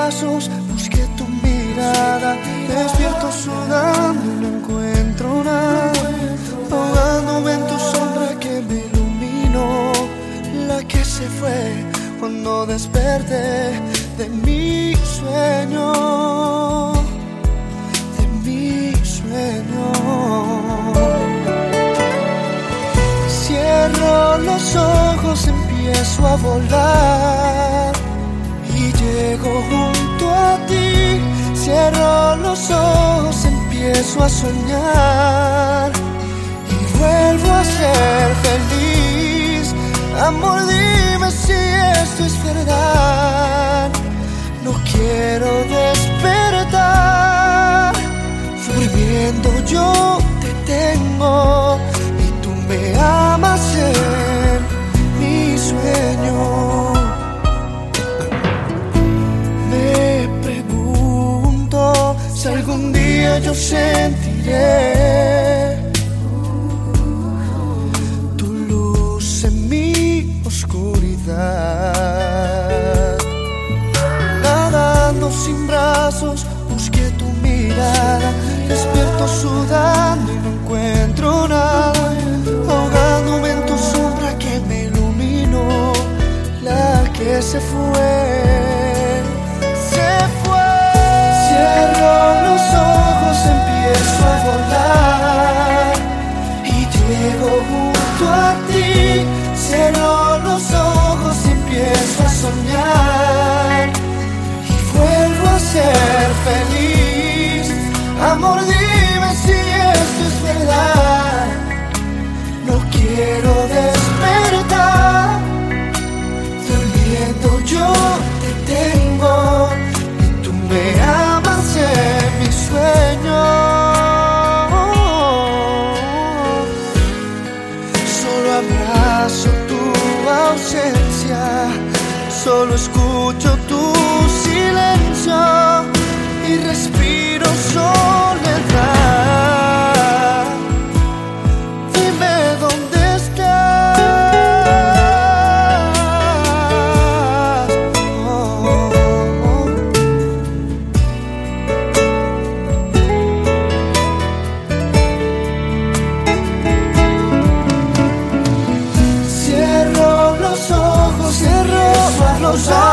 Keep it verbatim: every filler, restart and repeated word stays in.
brazos, busqué tu mirada. Despierto sudando y no encuentro nada, ahogándome en tu sombra que me iluminó, la que se fue cuando desperté de mi sueño, de mi sueño. Cierro los ojos, empiezo a volar y llego junto a ti. Cierro los ojos, empiezo a soñar y vuelvo a ser feliz. Amor, dime si esto es verdad. No quiero despertar, durmiendo yo te tengo y tú me amas en mi sueño. Me pregunto si algún día yo sentiré tu luz en mi oscuridad. Nadando sin brazos, busqué tu mirada. Despierto sudando y no encuentro nada, ahogándome en tu sombra que me iluminó, la que se fue, se fue. Cierro los ojos, empiezo a volar y llego junto a ti. Cierro los ojos, empiezo a soñar y vuelvo a ser feliz. Amor, dime si esto es verdad. No quiero despertar, durmiendo yo te tengo y tú me amas en mi sueño. Solo abrazo tu ausencia, solo escucho tu silencio y respiro soledad. Dime dónde estás. Oh, oh, oh. Cierro los ojos, cierro los ojos.